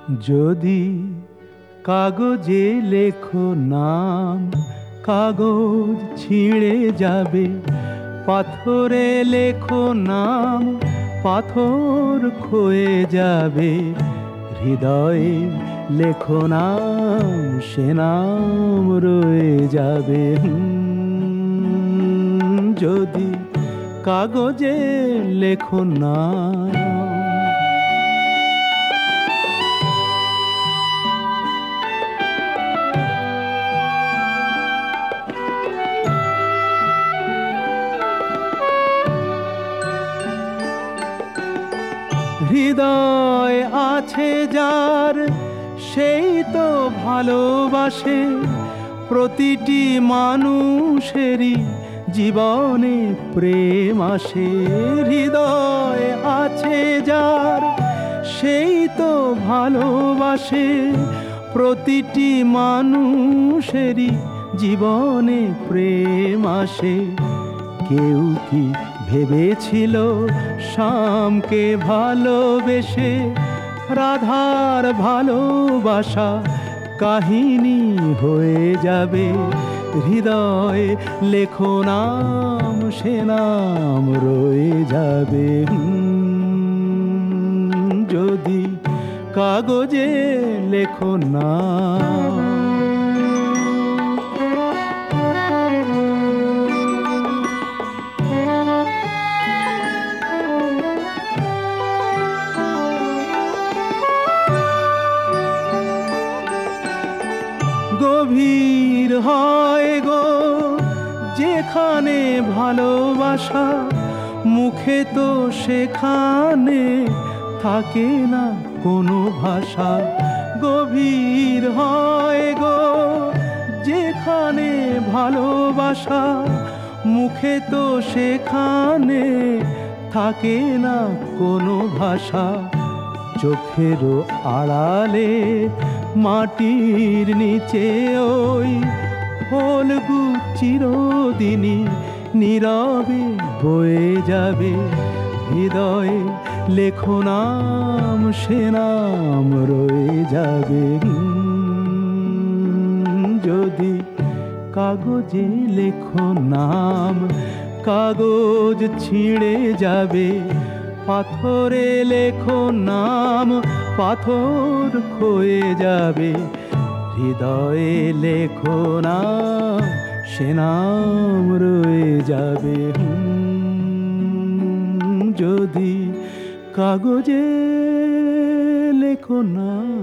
যদি কাগজে লেখো নাম, কাগজ ছিঁড়ে যাবে। পাথরে লেখো নাম, পাথর ক্ষয়ে যাবে। হৃদয়ে লেখো নাম, সে নাম রয়ে যাবে। যদি কাগজে লেখো নাম। হৃদয় আছে যার, সেই তো ভালোবাসে। প্রতিটি মানুষেরই জীবনে প্রেম আসে। হৃদয় আছে যার, সেই তো ভালোবাসে। প্রতিটি মানুষেরই জীবনে প্রেম আসে। কেউ কি ভেবেছিল শ্যামকে ভালোবেসে রাধার ভালোবাসা কাহিনী হয়ে যাবে। হৃদয়ে লেখো নাম, সে নাম রয়ে যাবে। যদি কাগজে লেখো নাম। গভীর হয় গো যেখানে ভালোবাসা, মুখে তো সেখানে থাকে না কোনো ভাষা। গভীর হয় গো যেখানে ভালোবাসা, মুখে তো সেখানে থাকে না কোনো ভাষা। চোখেরও আড়ালে মাটির নিচে ওই ফলগু চিরদিনই নীরবে বয়ে যাবে। হৃদয়ে লেখো নাম, সে নাম রয়ে যাবে। যদি কাগজে লেখো নাম, কাগজ ছিঁড়ে যাবে। পাথরে লেখো নাম, পাথর ক্ষয়ে যাবে। হৃদয়ে লেখো নাম, সে নাম রয়ে যাবে। যদি কাগজে লেখো নাম।